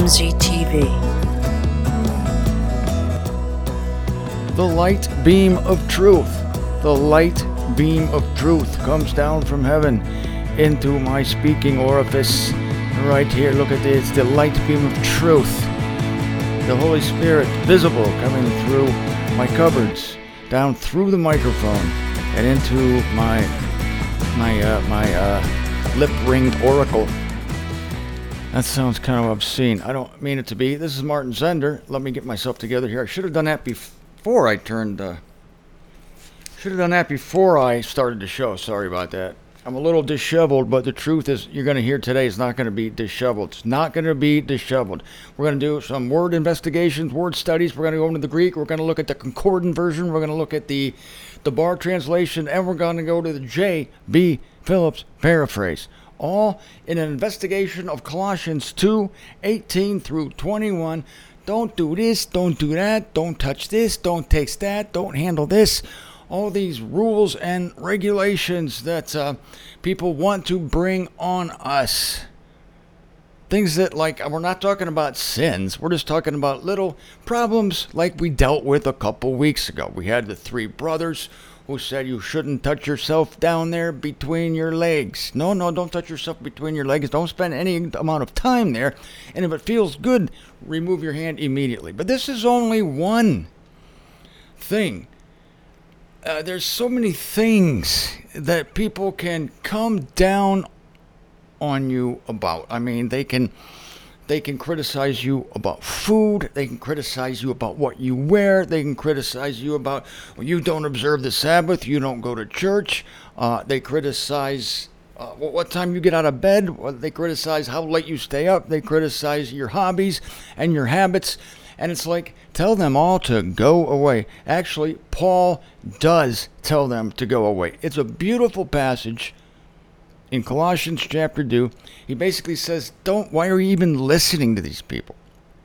MZTV. The light beam of truth. The light beam of truth comes down from heaven into my speaking orifice right here. Look at this, the light beam of truth. The Holy Spirit visible coming through my cupboards, down through the microphone and into my lip-ringed oracle. That sounds kind of obscene. I don't mean it to be. This is Martin Zender. Let me get myself together here. I should have done that before I started the show. Sorry about that. I'm a little disheveled, but the truth is, you're going to hear today is not going to be disheveled. It's not going to be disheveled. We're going to do some word investigations, word studies. We're going to go into the Greek. We're going to look at the concordant version. We're going to look at the Bar translation, and we're going to go to the J.B. Phillips paraphrase. All in an investigation of Colossians 2:18 through 21. Don't do this, don't do that, don't touch this, don't taste that, don't handle this. All these rules and regulations that people want to bring on us. Things that, like, we're not talking about sins. We're just talking about little problems like we dealt with a couple weeks ago. We had the three brothers who said you shouldn't touch yourself down there between your legs. No, don't touch yourself between your legs. Don't spend any amount of time there. And if it feels good, remove your hand immediately. But this is only one thing. There's so many things that people can come down on you about. I mean, they can criticize you about food. They can criticize you about what you wear. They can criticize you about, well, you don't observe the Sabbath. You don't go to church. They criticize what time you get out of bed. They criticize how late you stay up. They criticize your hobbies and your habits. And it's like, tell them all to go away. Actually, Paul does tell them to go away. It's a beautiful passage. In Colossians chapter 2, he basically says, why are you even listening to these people?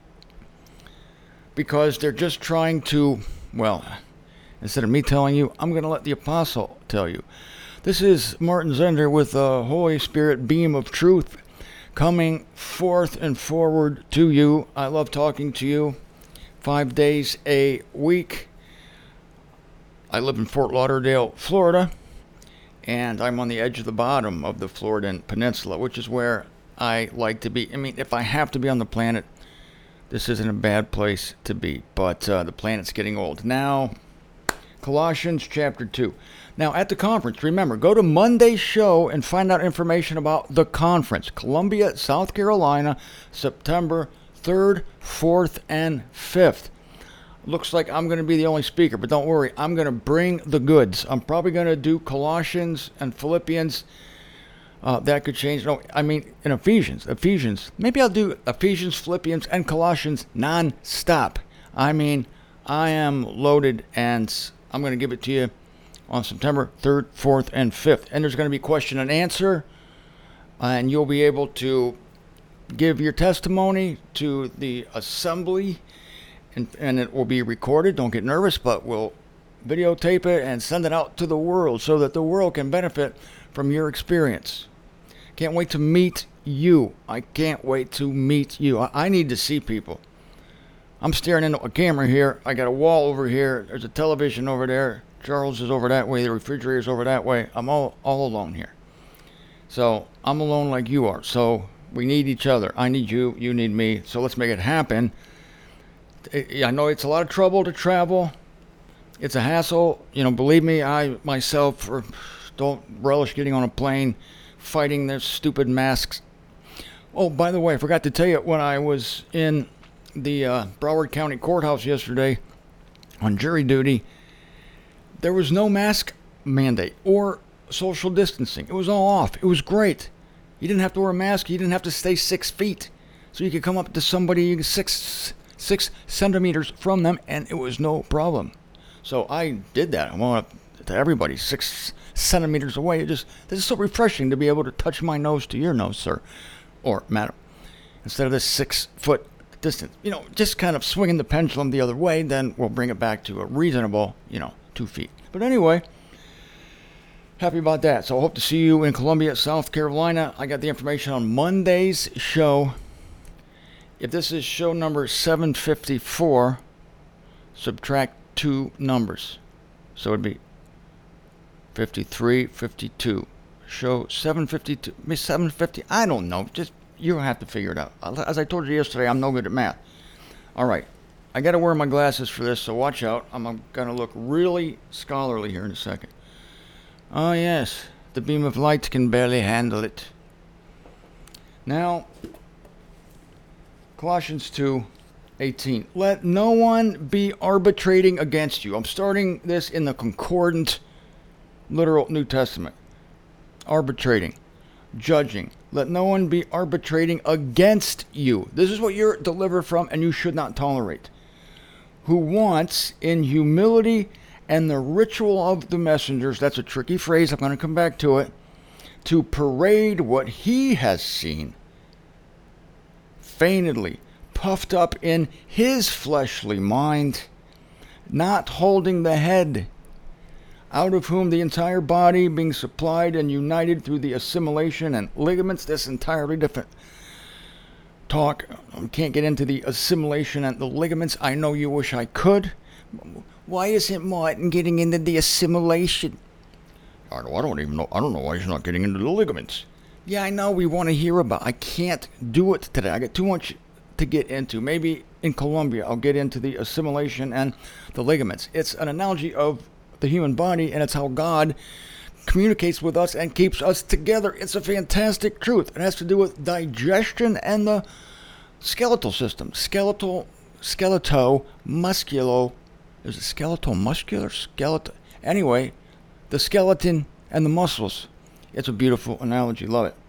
Because they're just trying to, well, instead of me telling you, I'm going to let the apostle tell you. This is Martin Zender with the Holy Spirit beam of truth coming forth and forward to you. I love talking to you 5 days a week. I live in Fort Lauderdale, Florida. And I'm on the edge of the bottom of the Floridan Peninsula, which is where I like to be. I mean, if I have to be on the planet, this isn't a bad place to be. But the planet's getting old. Now, Colossians chapter 2. Now, at the conference, remember, go to Monday's show and find out information about the conference. Columbia, South Carolina, September 3rd, 4th, and 5th. Looks like I'm going to be the only speaker, but don't worry. I'm going to bring the goods. I'm probably going to do Colossians and Philippians. That could change. No, I mean, in Ephesians. Maybe I'll do Ephesians, Philippians, and Colossians non-stop. I mean, I am loaded, and I'm going to give it to you on September 3rd, 4th, and 5th. And there's going to be question and answer, and you'll be able to give your testimony to the assembly. And it will be recorded. Don't get nervous, but we'll videotape it and send it out to the world so that the world can benefit from your experience. Can't wait to meet you. I can't wait to meet you. I need to see people. I'm staring into a camera here. I got a wall over here. There's a television over there. Charles is over that way. The refrigerator's over that way. I'm all alone here. So I'm alone like you are. So we need each other. I need you. You need me. So let's make it happen. I know it's a lot of trouble to travel. It's a hassle. You know, believe me, I myself don't relish getting on a plane, fighting their stupid masks. Oh, by the way, I forgot to tell you, when I was in the Broward County Courthouse yesterday on jury duty, there was no mask mandate or social distancing. It was all off. It was great. You didn't have to wear a mask. You didn't have to stay 6 feet. So you could come up to somebody 6 centimeters from them, and it was no problem. So I did that. I went up to everybody 6 centimeters away. This is so refreshing to be able to touch my nose to your nose, sir, or madam, instead of this 6 foot distance. You know, just kind of swinging the pendulum the other way, then we'll bring it back to a reasonable, 2 feet. But anyway, happy about that. So I hope to see you in Columbia, South Carolina. I got the information on Monday's show. If this is show number 754, subtract 2 numbers. So it'd be 53, 52. Show 752, 750, I don't know. Just, you'll have to figure it out. As I told you yesterday, I'm no good at math. All right. I got to wear my glasses for this, so watch out. I'm going to look really scholarly here in a second. Oh, yes. The beam of light can barely handle it. Now, Colossians 2:18. Let no one be arbitrating against you. I'm starting this in the concordant, literal New Testament. Arbitrating, judging. Let no one be arbitrating against you. This is what you're delivered from, and you should not tolerate. Who wants, in humility and the ritual of the messengers, that's a tricky phrase, I'm going to come back to it, to parade what he has seen, feignedly, puffed up in his fleshly mind, not holding the head, out of whom the entire body, being supplied and united through the assimilation and ligaments, that's entirely different talk. I can't get into the assimilation and the ligaments. I know you wish I could. Why isn't Martin getting into the assimilation? I don't even know. I don't know why he's not getting into the ligaments. Yeah, I know we want to hear about. I can't do it today. I got too much to get into. Maybe in Colombia I'll get into the assimilation and the ligaments. It's an analogy of the human body, and it's how God communicates with us and keeps us together. It's a fantastic truth. It has to do with digestion and the skeletal system. Skeletal, musculo. Is it skeletal, muscular, skeletal? Anyway, the skeleton and the muscles. It's a beautiful analogy. Love it.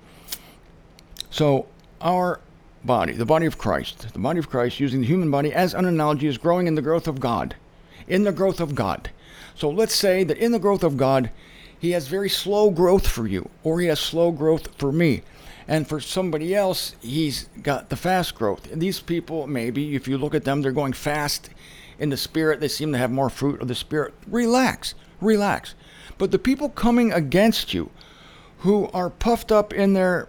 So our body, the body of Christ, using the human body as an analogy, is growing in the growth of God. In the growth of God. So let's say that in the growth of God, he has very slow growth for you, or he has slow growth for me. And for somebody else, he's got the fast growth. And these people, maybe, if you look at them, they're going fast in the spirit. They seem to have more fruit of the spirit. Relax. But the people coming against you, who are puffed up in their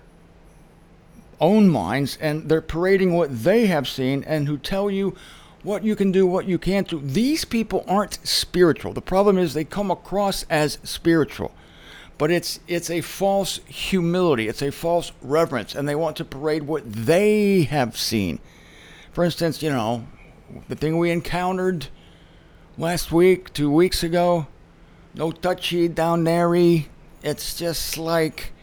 own minds, and they're parading what they have seen, and who tell you what you can do, what you can't do. These people aren't spiritual. The problem is they come across as spiritual. But it's a false humility. It's a false reverence. And they want to parade what they have seen. For instance, the thing we encountered last week, 2 weeks ago. No touchy down there. It's just like,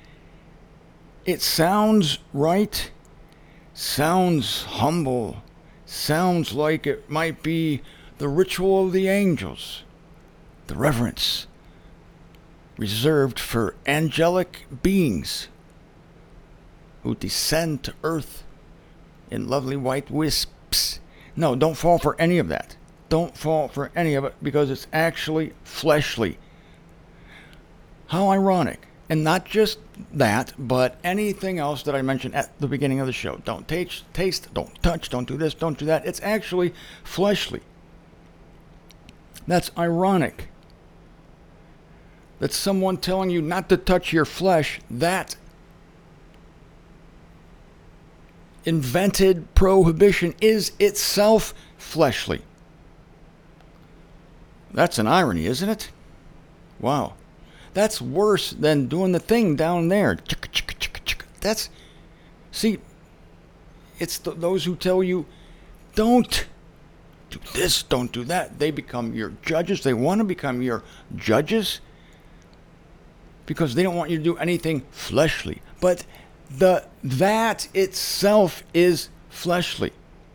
it sounds right. Sounds humble. Sounds like it might be the ritual of the angels, the reverence reserved for angelic beings who descend to earth in lovely white wisps. No, don't fall for any of that. Don't fall for any of it, because it's actually fleshly. How ironic. And not just that, but anything else that I mentioned at the beginning of the show. Don't taste, don't touch, don't do this, don't do that. It's actually fleshly. That's ironic. That's someone telling you not to touch your flesh. That invented prohibition is itself fleshly. That's an irony, isn't it? Wow. That's worse than doing the thing down there. It's those who tell you, don't do this, don't do that. They become your judges. They want to become your judges because they don't want you to do anything fleshly. But that itself is fleshly.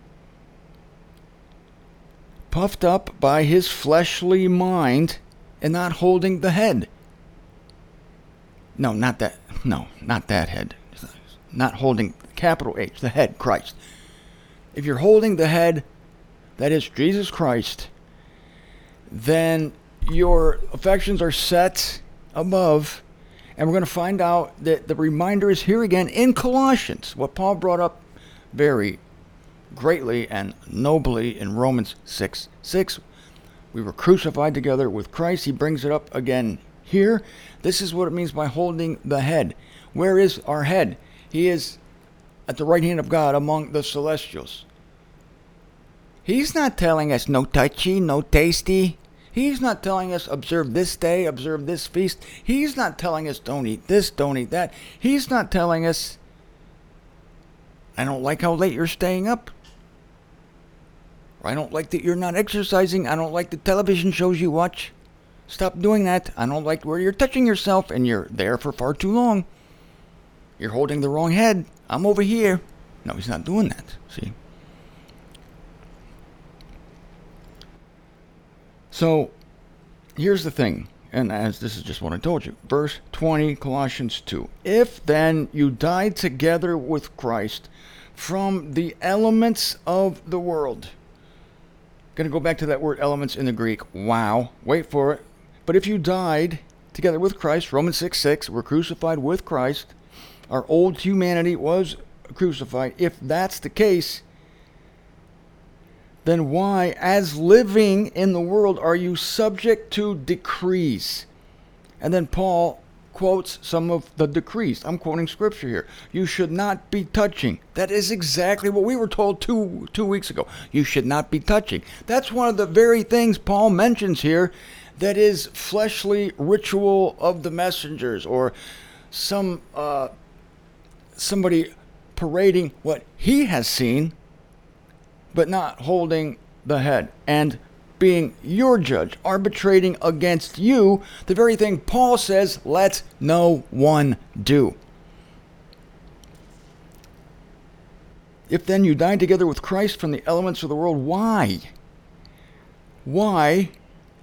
Puffed up by his fleshly mind and not holding the head. No, not that head. Not holding, capital H, the head, Christ. If you're holding the head, that is Jesus Christ, then your affections are set above, and we're going to find out that the reminder is here again in Colossians, what Paul brought up very greatly and nobly in Romans 6:6. We were crucified together with Christ. He brings it up again here. This is what it means by holding the head. Where is our head? He is at the right hand of God among the celestials. He's not telling us no touchy, no tasty. He's not telling us observe this day, observe this feast. He's not telling us don't eat this, don't eat that. He's not telling us I don't like how late you're staying up. I don't like that you're not exercising. I don't like the television shows you watch. Stop doing that. I don't like where you're touching yourself and you're there for far too long. You're holding the wrong head. I'm over here. No, he's not doing that. See? So, here's the thing, and as this is just what I told you. Verse 20, Colossians 2. If then you died together with Christ from the elements of the world. Going to go back to that word elements in the Greek. Wow. Wait for it. But if you died together with Christ, Romans 6:6, we're crucified with Christ. Our old humanity was crucified. If that's the case, then why, as living in the world, are you subject to decrees? And then Paul quotes some of the decrees. I'm quoting scripture here. You should not be touching. That is exactly what we were told two weeks ago. You should not be touching. That's one of the very things Paul mentions here that is fleshly ritual of the messengers, or somebody parading what he has seen but not holding the head and being your judge, arbitrating against you, the very thing Paul says, let no one do. If then you died together with Christ from the elements of the world, why? Why,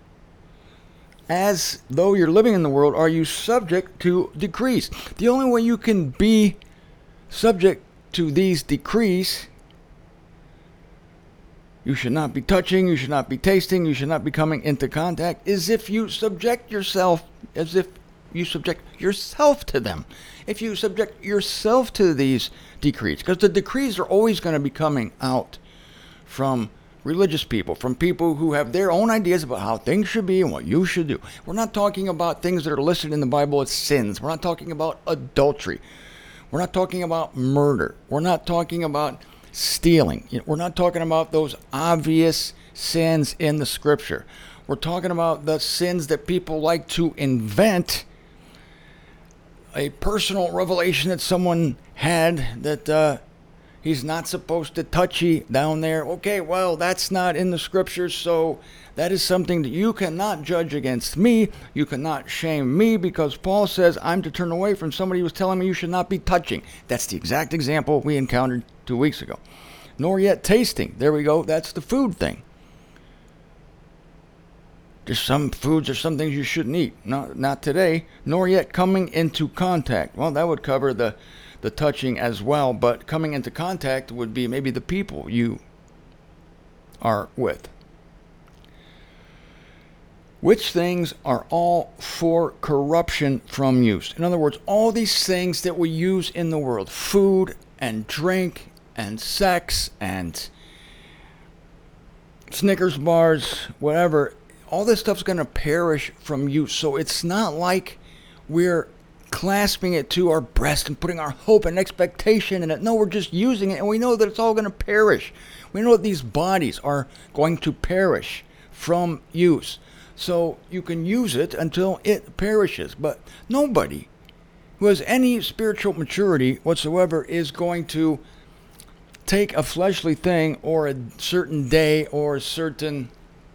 as though you're living in the world, are you subject to decrees? The only way you can be subject to these decrees, you should not be touching, you should not be tasting, you should not be coming into contact, is if you subject yourself, as if you subject yourself to them. If you subject yourself to these decrees, because the decrees are always going to be coming out from religious people, from people who have their own ideas about how things should be and what you should do. We're not talking about things that are listed in the Bible as sins. We're not talking about adultery. We're not talking about murder. We're not talking about stealing. We're not talking about those obvious sins in the scripture. We're talking about the sins that people like to invent. A personal revelation that someone had that he's not supposed to touchy down there. Okay, well, that's not in the scriptures, so that is something that you cannot judge against me. You cannot shame me, because Paul says I'm to turn away from somebody who's telling me you should not be touching. That's the exact example we encountered 2 weeks ago. Nor yet tasting. There we go. That's the food thing. There's some foods or some things you shouldn't eat. Not today. Nor yet coming into contact. Well, that would cover the touching as well, but coming into contact would be maybe the people you are with. Which things are all for corruption from use. In other words, all these things that we use in the world, food and drink and sex and Snickers bars, whatever, all this stuff's going to perish from use. So it's not like we're clasping it to our breast and putting our hope and expectation in it. No, we're just using it, and we know that it's all going to perish. We know that these bodies are going to perish from use. So you can use it until it perishes. But nobody who has any spiritual maturity whatsoever is going to take a fleshly thing or a certain day or a certain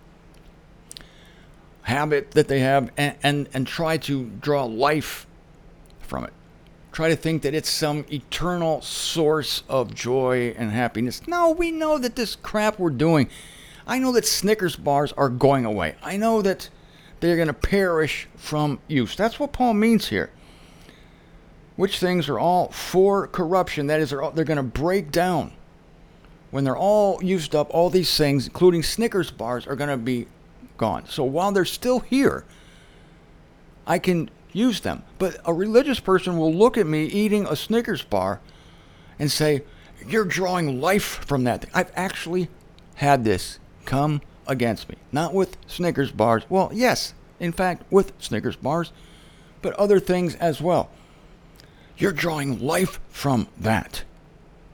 habit that they have and try to draw life from it. Try to think that it's some eternal source of joy and happiness. No, we know that this crap we're doing, I know that Snickers bars are going away. I know that they're going to perish from use. That's what Paul means here. Which things are all for corruption. That is, they're going to break down. When they're all used up, all these things, including Snickers bars, are going to be gone. So while they're still here, I can use them. But a religious person will look at me eating a Snickers bar and say, you're drawing life from that thing. I've actually had this come against me. Not with Snickers bars. Well, yes, in fact, with Snickers bars, but other things as well. You're drawing life from that.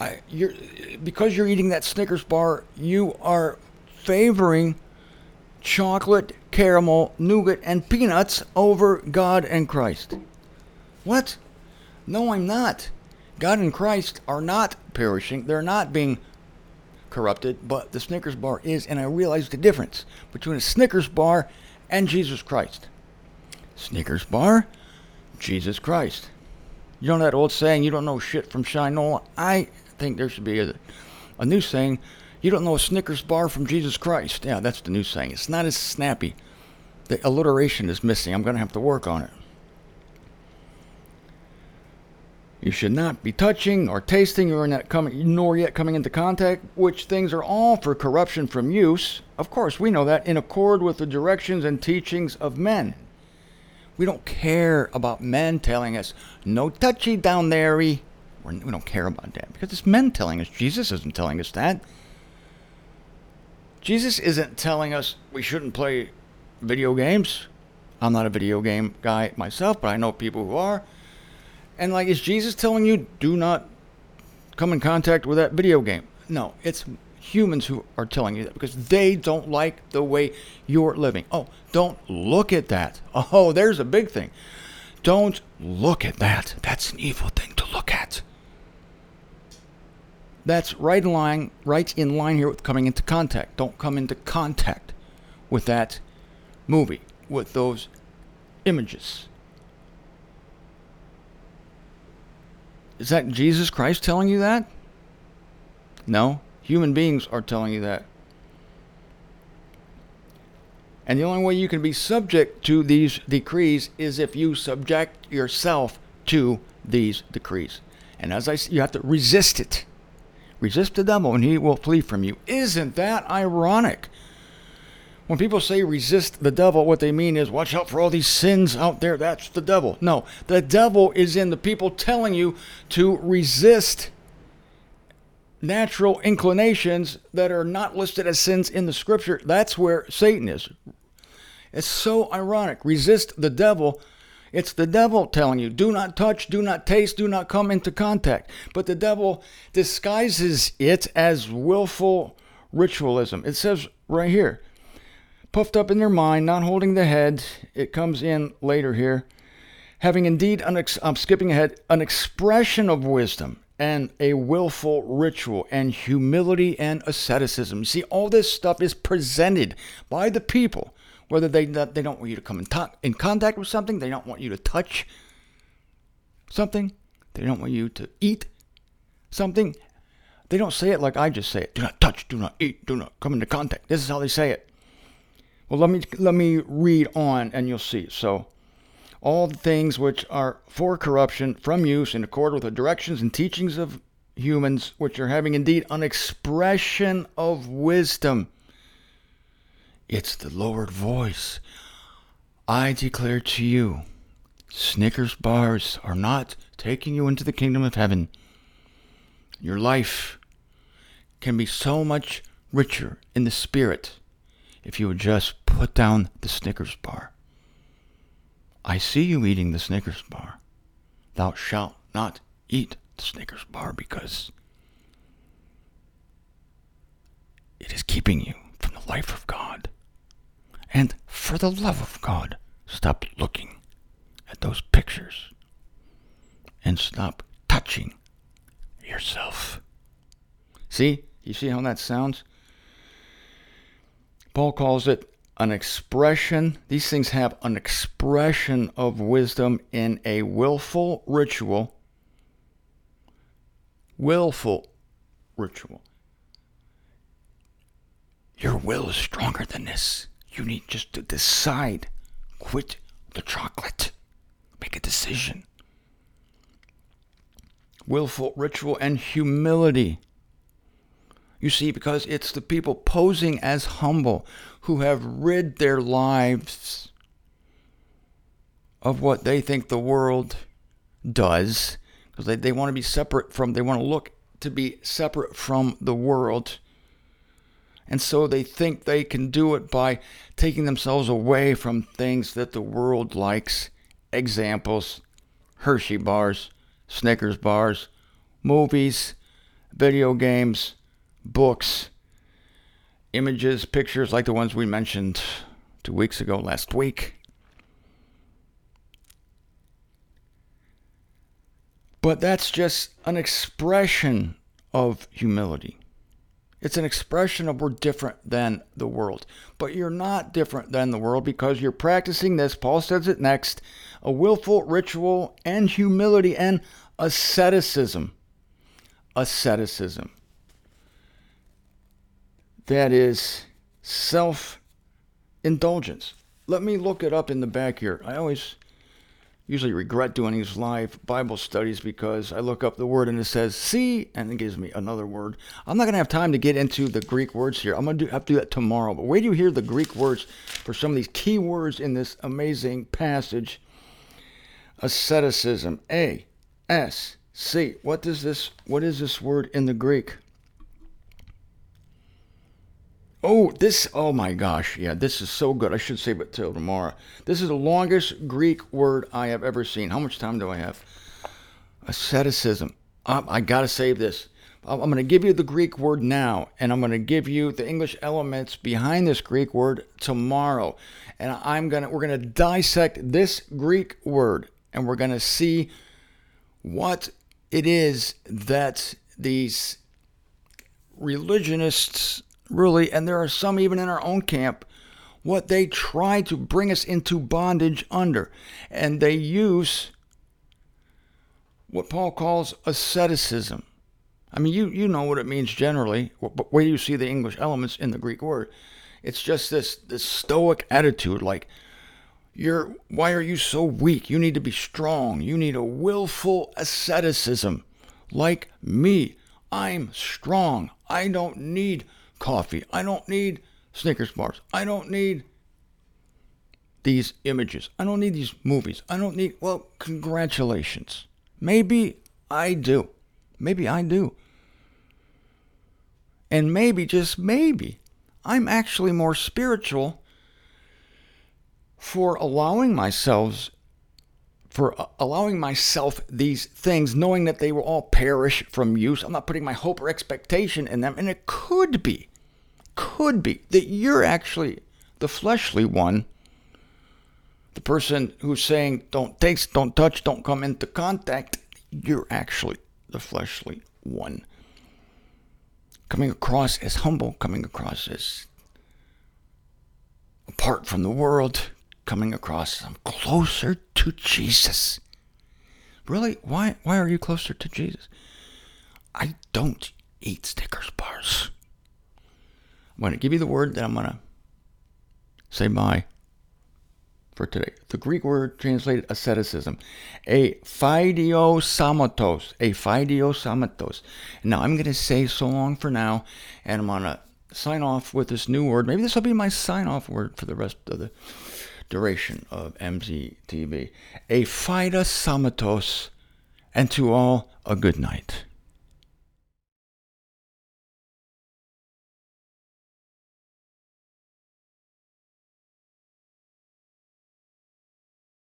You're because you're eating that Snickers bar, you are favoring chocolate, caramel, nougat, and peanuts over God and Christ. What? No, I'm not. God and Christ are not perishing. They're not being corrupted, but the Snickers bar is, and I realize the difference between a Snickers bar and Jesus Christ. Snickers bar, Jesus Christ. You know that old saying, you don't know shit from Shinola? I think there should be a new saying, you don't know a Snickers bar from Jesus Christ. Yeah, that's the new saying. It's not as snappy. The alliteration is missing. I'm going to have to work on it. You should not be touching or tasting or nor yet coming into contact, which things are all for corruption from use. Of course, we know that, in accord with the directions and teachings of men. We don't care about men telling us, no touchy down there. We don't care about that because it's men telling us. Jesus isn't telling us that. Jesus isn't telling us we shouldn't play video games. I'm not a video game guy myself, but I know people who are. And is Jesus telling you, do not come in contact with that video game? No, it's humans who are telling you that because they don't like the way you're living. Oh, don't look at that. Oh, there's a big thing. Don't look at that. That's an evil thing to look at. That's right in line here with coming into contact. Don't come into contact with that movie, with those images. Is that Jesus Christ telling you that? No, human beings are telling you that. And the only way you can be subject to these decrees is if you subject yourself to these decrees. And as I said, you have to resist it. Resist the devil and he will flee from you. Isn't that ironic? When people say resist the devil, what they mean is watch out for all these sins out there. That's the devil. No, the devil is in the people telling you to resist natural inclinations that are not listed as sins in the scripture. That's where Satan is. It's so ironic. Resist the devil. It's the devil telling you, do not touch, do not taste, do not come into contact. But the devil disguises it as willful ritualism. It says right here, puffed up in their mind, not holding the head. It comes in later here. Having indeed, I'm skipping ahead, an expression of wisdom and a willful ritual and humility and asceticism. You see, all this stuff is presented by the people. Whether they don't want you to come in contact with something, they don't want you to touch something, they don't want you to eat something. They don't say it like I just say it. Do not touch, do not eat, do not come into contact. This is how they say it. Well, let me read on and you'll see. So, all the things which are for corruption from use in accord with the directions and teachings of humans, which are having indeed an expression of wisdom. It's the lowered voice. I declare to you, Snickers bars are not taking you into the kingdom of heaven. Your life can be so much richer in the spirit if you would just put down the Snickers bar. I see you eating the Snickers bar. Thou shalt not eat the Snickers bar because it is keeping you from the life of God. And for the love of God, stop looking at those pictures and stop touching yourself. See? You see how that sounds? Paul calls it an expression. These things have an expression of wisdom in a willful ritual. Willful ritual. Your will is stronger than this. You need just to decide. Quit the chocolate. Make a decision. Willful ritual and humility. You see, because it's the people posing as humble who have rid their lives of what they think the world does. Because they want to be separate from, they want to look to be separate from the world. And so they think they can do it by taking themselves away from things that the world likes. Examples, Hershey bars, Snickers bars, movies, video games, books, images, pictures like the ones we mentioned 2 weeks ago, last week. But that's just an expression of humility. It's an expression of we're different than the world. But you're not different than the world because you're practicing this. Paul says it next. A willful ritual and humility and asceticism. Asceticism. That is self-indulgence. Let me look it up in the back here. I usually regret doing these live Bible studies because I look up the word and it says see, and it gives me another word. I'm not going to have time to get into the Greek words here. I'm going to have to do that tomorrow. But wait till you hear the Greek words for some of these key words in this amazing passage. Asceticism. A-S-C. What is this word in the Greek? Oh my gosh. Yeah, this is so good. I should save it till tomorrow. This is the longest Greek word I have ever seen. How much time do I have? Asceticism. I got to save this. I'm going to give you the Greek word now, and I'm going to give you the English elements behind this Greek word tomorrow. And we're going to dissect this Greek word, and we're going to see what it is that these religionists really, and there are some even in our own camp, what they try to bring us into bondage under. And they use what Paul calls asceticism. I mean, you know what it means generally, but where do you see the English elements in the Greek word? It's just this stoic attitude, like, why are you so weak? You need to be strong. You need a willful asceticism. Like me, I'm strong. I don't need coffee. I don't need Snickers bars. I don't need these images. I don't need these movies. I don't need, well, congratulations. Maybe I do. Maybe I do. And maybe, just maybe, I'm actually more spiritual for allowing myself these things, knowing that they will all perish from use. I'm not putting my hope or expectation in them. And it could be that you're actually the fleshly one, the person who's saying, don't taste, don't touch, don't come into contact. You're actually the fleshly one. Coming across as humble, coming across as apart from the world, coming across as I'm closer to Jesus. Really? Why are you closer to Jesus? I don't eat Snickers bars. I'm going to give you the word that I'm going to say bye for today. The Greek word translated asceticism. Aphidiosamatos. Now I'm going to say so long for now, and I'm going to sign off with this new word. Maybe this will be my sign-off word for the rest of the duration of MZTV. Aphidiosamatos, and to all a good night.